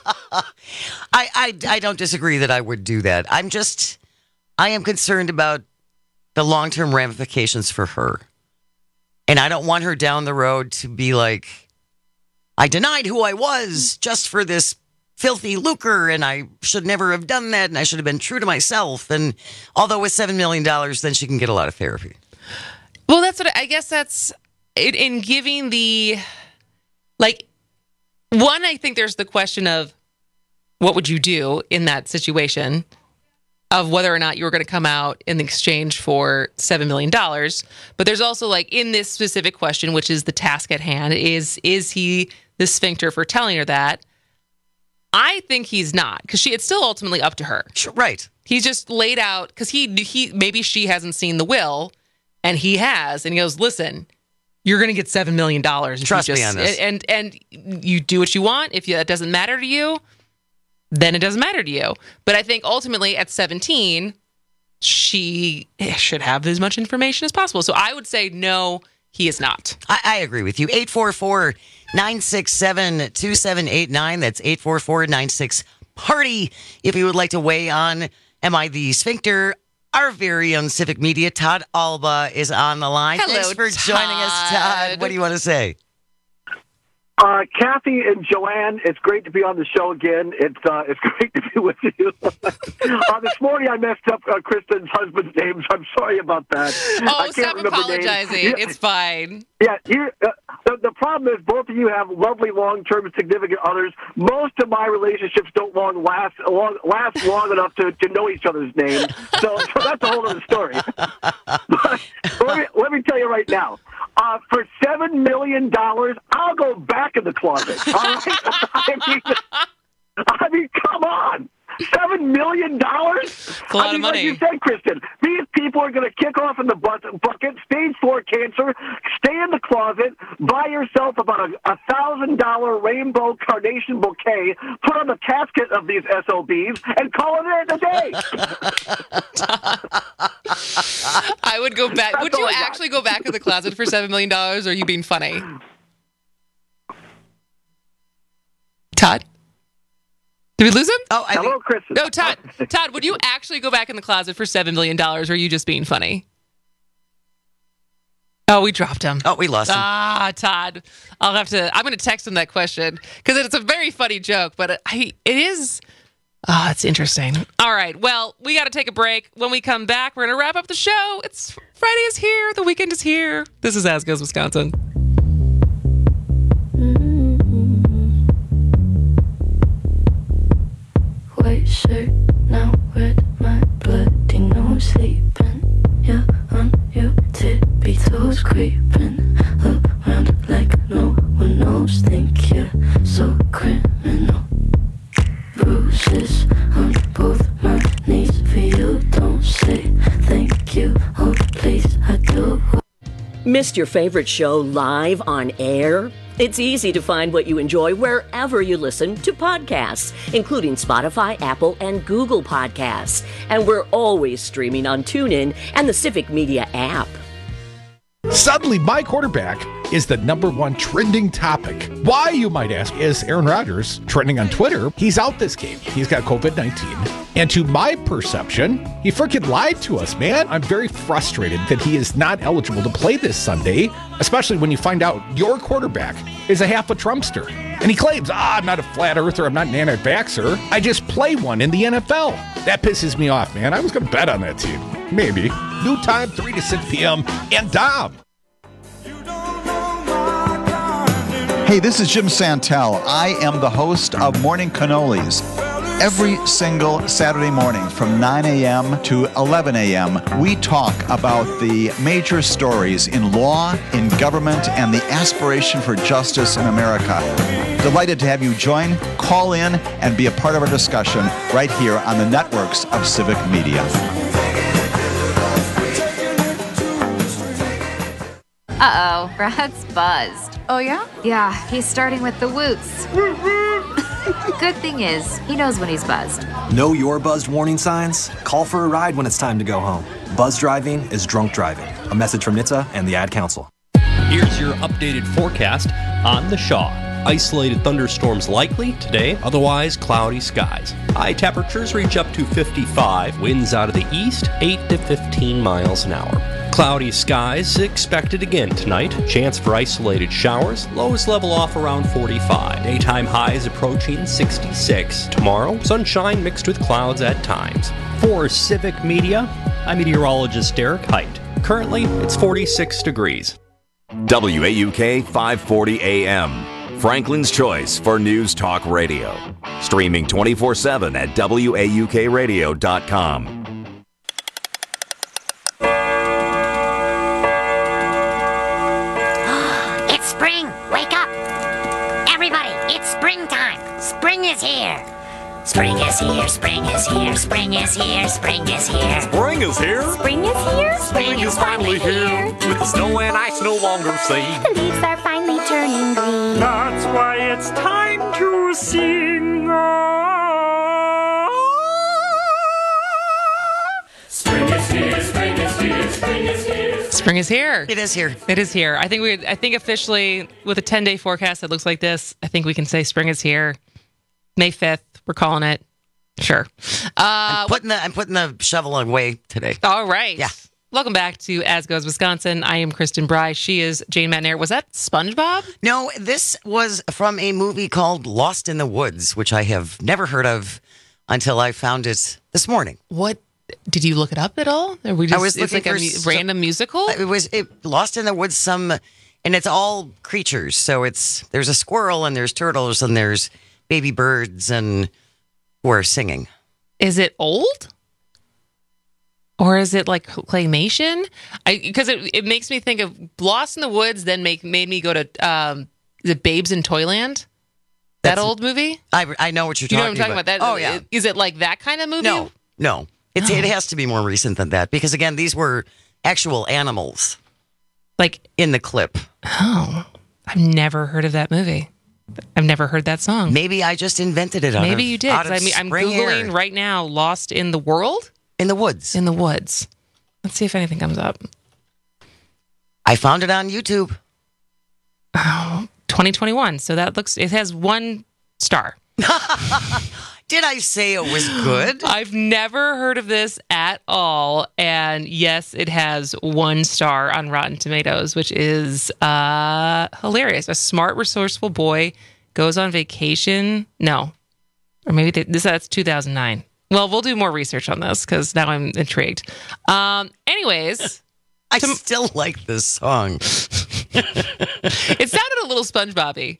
I don't disagree that I would do that. I am concerned about the long-term ramifications for her. And I don't want her down the road to be like, I denied who I was just for this filthy lucre, and I should never have done that, and I should have been true to myself. And although with $7 million, then she can get a lot of therapy. Well, that's what I guess that's in giving the, like, one, I think there's the question of what would you do in that situation of whether or not you were going to come out in exchange for $7 million. But there's also, like, in this specific question, which is the task at hand, is he the sphincter for telling her that? I think he's not, because it's still ultimately up to her. Sure, right. He's just laid out, because he maybe she hasn't seen the will, and he has, and he goes, listen, you're going to get $7 million. Trust me on this. And you do what you want. If that doesn't matter to you, then it doesn't matter to you. But I think ultimately at 17, she should have as much information as possible. So I would say no, he is not. I agree with you. 844-967-2789. That's 844-96-PARTY. If you would like to weigh on, am I the sphincter? Our very own Civic Media, Todd Alba, is on the line. Hello, Thanks for joining us, Todd. What do you want to say? Kathy and Joanne, it's great to be on the show again. It's great to be with you. This morning I messed up Kristen's husband's name, so I'm sorry about that. Oh, stop apologizing. It's fine. Yeah, the problem is both of you have lovely long-term significant others. Most of my relationships don't last long enough to know each other's names. So that's a whole other story. But let me tell you right now. For $7 million, I'll go back in the closet. All right? I mean, come on. $7 million? It's a lot of money. Like you said, Kristen, these people are going to kick off in the bucket, stage 4 cancer, stay in the closet, buy yourself about a $1,000 rainbow carnation bouquet, put on the casket of these SOBs, and call it a day. I would go back. Would you actually go back in the closet for $7 million, or are you being funny? Todd? Did we lose him? Hello, Kristen. No, Todd. Todd, would you actually go back in the closet for $7 million, or are you just being funny? Oh, we dropped him. Oh, we lost him. Todd. I'm going to text him that question, because it's a very funny joke, but it is... it's interesting. All right. Well, we got to take a break. When we come back, we're going to wrap up the show. Friday is here. The weekend is here. This is As Goes Wisconsin. White shirt now with my bloody nose sleeping. Yeah, on your tippy toes creeping around like no one knows. Think you're so criminal. Bruises on both my knees for you. Don't say thank you. Oh, please, I do. Missed your favorite show live on air? It's easy to find what you enjoy wherever you listen to podcasts, including Spotify, Apple, and Google Podcasts. And we're always streaming on TuneIn and the Civic Media app. Suddenly, my quarterback is the #1 trending topic. Why, you might ask, is Aaron Rodgers trending on Twitter? He's out this game. He's got COVID-19. And to my perception, he freaking lied to us, man. I'm very frustrated that he is not eligible to play this Sunday, especially when you find out your quarterback is a half a Trumpster. And he claims, I'm not a flat earther, I'm not an anti-vaxxer. I just play one in the NFL. That pisses me off, man. I was going to bet on that team. Maybe. New time, 3 to 6 p.m. And Dom. Hey, this is Jim Santel. I am the host of Morning Cannolis. Every single Saturday morning from 9 a.m. to 11 a.m., we talk about the major stories in law, in government, and the aspiration for justice in America. Delighted to have you join, call in, and be a part of our discussion right here on the networks of Civic Media. Uh-oh, Brad's buzzed. Oh, yeah? Yeah, he's starting with the whoops. Good thing is, he knows when he's buzzed. Know your buzzed warning signs? Call for a ride when it's time to go home. Buzz driving is drunk driving. A message from NHTSA and the Ad Council. Here's your updated forecast on the Shaw. Isolated thunderstorms likely today, otherwise cloudy skies. High temperatures reach up to 55, winds out of the east, 8 to 15 miles an hour. Cloudy skies expected again tonight. Chance for isolated showers. Lows level off around 45. Daytime highs approaching 66. Tomorrow, sunshine mixed with clouds at times. For Civic Media, I'm meteorologist Derek Height. Currently, it's 46 degrees. WAUK 540 AM. Franklin's Choice for News Talk Radio. Streaming 24/7 at WAUKradio.com. It's spring! Wake up! Everybody, it's springtime! Spring is here! Spring is here, spring is here, spring is here, spring is here. Spring is here. Spring is here. Spring is finally here. With the snow and ice no longer seen. The leaves are finally turning green. That's why it's time to sing. Spring is here, spring is here, spring is here. Spring is here. It is here. It is here. I think officially with a 10-day forecast that looks like this, I think we can say spring is here. May 5th, we're calling it. Sure. I'm putting the shovel away today. All right. Yeah. Welcome back to As Goes Wisconsin. I am Kristen Bry. She is Jane Matnair. Was that SpongeBob? No, this was from a movie called Lost in the Woods, which I have never heard of until I found it this morning. What? Did you look it up at all? Or we just, I was it's looking like for a random musical? It was Lost in the Woods, and it's all creatures. So there's a squirrel and there's turtles and there's baby birds and we're singing. Is it old? Or is it like claymation? Because it makes me think of Lost in the Woods, then made me go to is it Babes in Toyland? That old movie? I know what you're talking about. You know what I'm talking about? That, oh, yeah. Is it like that kind of movie? No. It has to be more recent than that because, again, these were actual animals. Like in the clip. Oh, I've never heard of that movie. I've never heard that song. Maybe I just invented it. Maybe you did. I'm Googling right now, Lost in the World? In the Woods. In the Woods. Let's see if anything comes up. I found it on YouTube. Oh, 2021. So it has 1 star. Did I say it was good? I've never heard of this at all. And yes, it has 1 star on Rotten Tomatoes, which is hilarious. A smart, resourceful boy goes on vacation. No. Or maybe that's 2009. Well, we'll do more research on this because now I'm intrigued. Anyways. I still like this song. It sounded a little SpongeBob-y.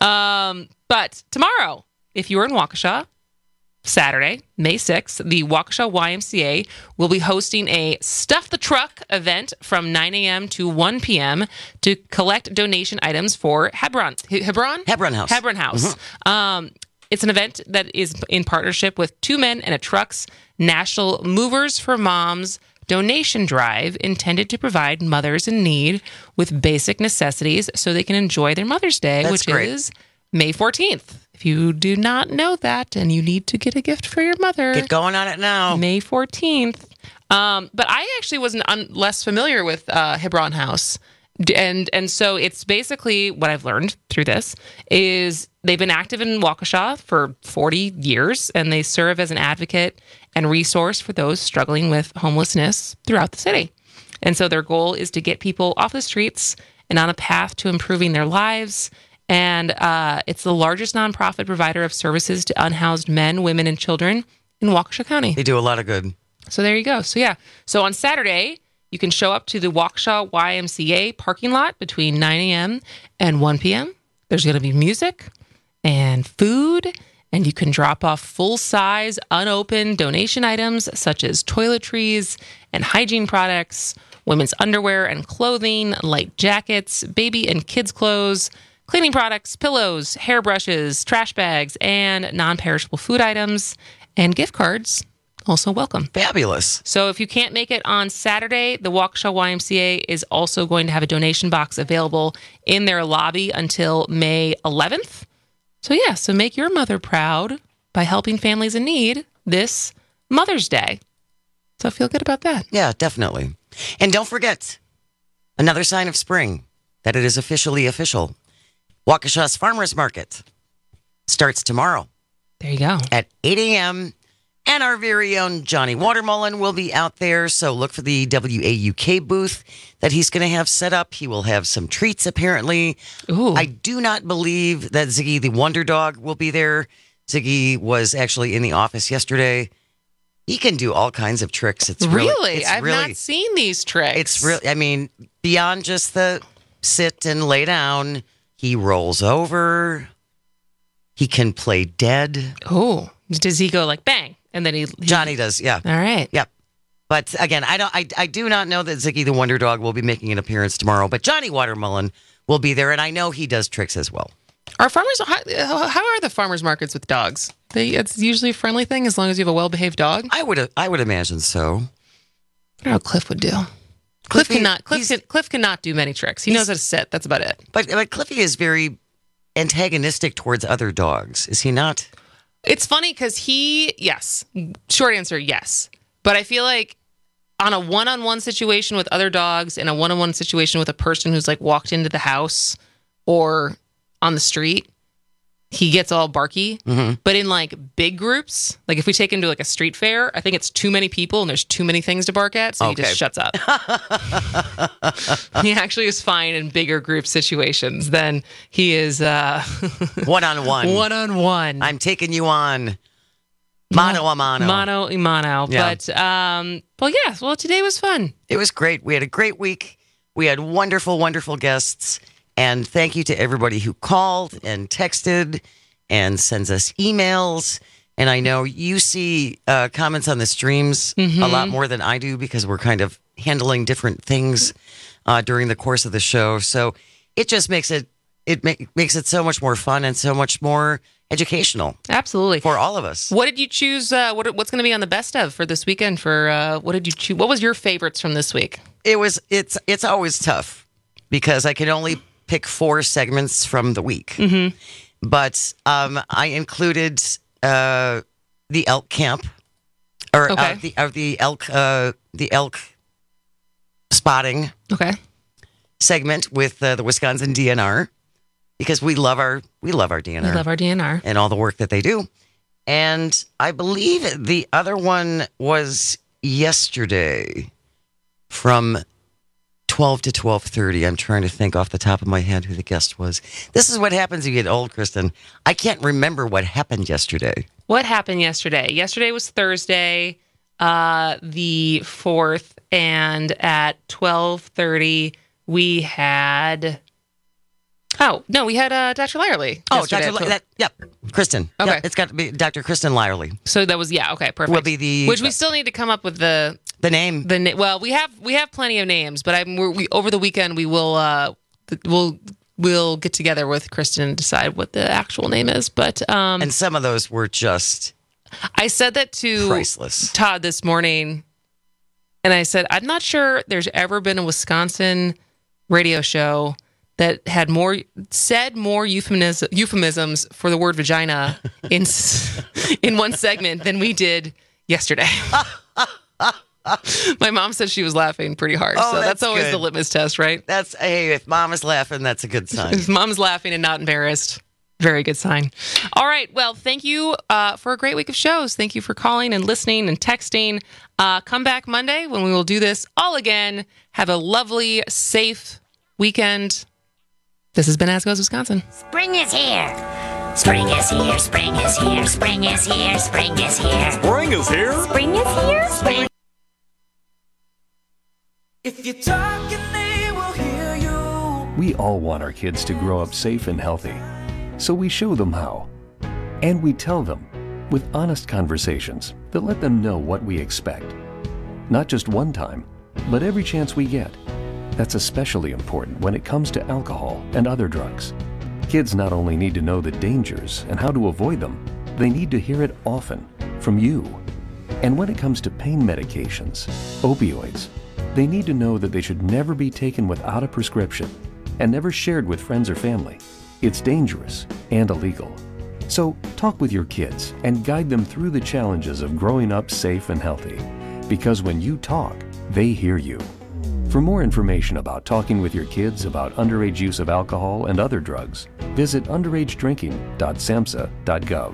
But tomorrow, if you are in Waukesha, Saturday, May 6th, the Waukesha YMCA will be hosting a Stuff the Truck event from 9 a.m. to 1 p.m. to collect donation items for Hebron House. Hebron House. Mm-hmm. It's an event that is in partnership with Two Men and a Truck's National Movers for Moms donation drive intended to provide mothers in need with basic necessities so they can enjoy their Mother's Day, which is May 14th. If you do not know that and you need to get a gift for your mother, get going on it now. May 14th. But I actually wasn't less familiar with Hebron House. And so it's basically what I've learned through this is they've been active in Waukesha for 40 years, and they serve as an advocate and resource for those struggling with homelessness throughout the city. And so their goal is to get people off the streets and on a path to improving their lives. And it's the largest nonprofit provider of services to unhoused men, women, and children in Waukesha County. They do a lot of good. So there you go. So yeah. So on Saturday, you can show up to the Waukesha YMCA parking lot between 9 a.m. and 1 p.m. There's going to be music and food, and you can drop off full-size, unopened donation items such as toiletries and hygiene products, women's underwear and clothing, light jackets, baby and kids' clothes, cleaning products, pillows, hairbrushes, trash bags, and non-perishable food items, and gift cards also welcome. Fabulous. So if you can't make it on Saturday, the Waukesha YMCA is also going to have a donation box available in their lobby until May 11th. So yeah, so make your mother proud by helping families in need this Mother's Day. So I feel good about that. Yeah, definitely. And don't forget, another sign of spring, that it is officially official. Waukesha's Farmers Market starts tomorrow. There you go. At 8 a.m., and our very own Johnny Watermullen will be out there, so look for the WAUK booth that he's going to have set up. He will have some treats, apparently. Ooh. I do not believe that Ziggy the Wonder Dog will be there. Ziggy was actually in the office yesterday. He can do all kinds of tricks. It's really? I've not seen these tricks. It's really, I mean, beyond just the sit and lay down, he rolls over. He can play dead. Oh, does he go like bang? And then he Johnny does, yeah. All right. Yep. But again, I do not know that Ziggy the Wonder Dog will be making an appearance tomorrow, but Johnny Watermullen will be there, and I know he does tricks as well. How are the farmers markets with dogs? It's usually a friendly thing as long as you have a well-behaved dog. I would imagine so. I don't know what Cliff would do. Cliff cannot do many tricks. He knows how to sit. That's about it. But Cliffy is very antagonistic towards other dogs, is he not? It's funny because yes. Short answer, yes. But I feel like on a one-on-one situation with other dogs and a one-on-one situation with a person who's like walked into the house or on the street, he gets all barky. Mm-hmm. But in like big groups, like if we take him to like a street fair, I think it's too many people and there's too many things to bark at, so he just shuts up. He actually is fine in bigger group situations than he is one-on-one. One-on-one. I'm taking you on mano a mano. Mano a mano. Yeah. Well, today was fun. It was great. We had a great week. We had wonderful, wonderful guests. And thank you to everybody who called and texted and sends us emails. And I know you see comments on the streams a lot more than I do because we're kind of handling different things during the course of the show. So it just makes it makes it so much more fun and so much more educational. Absolutely. For all of us. What did you choose? What's going to be on the best of for this weekend? What did you choose? What was your favorites from this week? It's always tough because I can only pick 4 segments from the week. Mm-hmm. But I included the elk camp, or the elk spotting segment with the Wisconsin DNR, because we love our DNR. We love our DNR and all the work that they do. And I believe the other one was yesterday from 12 to 12:30. I'm trying to think off the top of my head who the guest was. This is what happens when you get old, Kristen. I can't remember what happened yesterday. What happened yesterday? Yesterday was Thursday, the 4th, and at 12:30 we had... Oh, no, we had Dr. Lyerly. Oh, Yep, Kristen. Okay. Yep, it's got to be Dr. Kristen Lyerly. So that was, okay, perfect. Will be the... Which we still need to come up with the name. Well, we have plenty of names, but over the weekend we will we'll get together with Kristen and decide what the actual name is. But and some of those were just... I said that to priceless. Todd this morning, and I said, I'm not sure there's ever been a Wisconsin radio show that had more euphemisms for the word vagina in one segment than we did yesterday. My mom said she was laughing pretty hard, so that's always good. The litmus test, right? If mom is laughing, that's a good sign. If mom's laughing and not embarrassed, very good sign. All right, well, thank you for a great week of shows. Thank you for calling and listening and texting. Come back Monday when we will do this all again. Have a lovely, safe weekend. This has been As Goes Wisconsin. Spring is here. Spring is here. Spring is here. Spring is here. Spring is here. Spring is here. Spring is here. Spring. If you're talking, they will hear you. We all want our kids to grow up safe and healthy, so we show them how. And we tell them with honest conversations that let them know what we expect. Not just one time, but every chance we get. That's especially important when it comes to alcohol and other drugs. Kids not only need to know the dangers and how to avoid them, they need to hear it often from you. And when it comes to pain medications, opioids, they need to know that they should never be taken without a prescription and never shared with friends or family. It's dangerous and illegal. So talk with your kids and guide them through the challenges of growing up safe and healthy. Because when you talk, they hear you. For more information about talking with your kids about underage use of alcohol and other drugs, visit underagedrinking.samhsa.gov.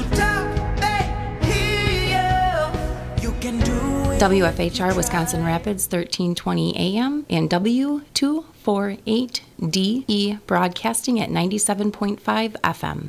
WFHR Wisconsin Rapids 1320 AM and W248DE broadcasting at 97.5 FM.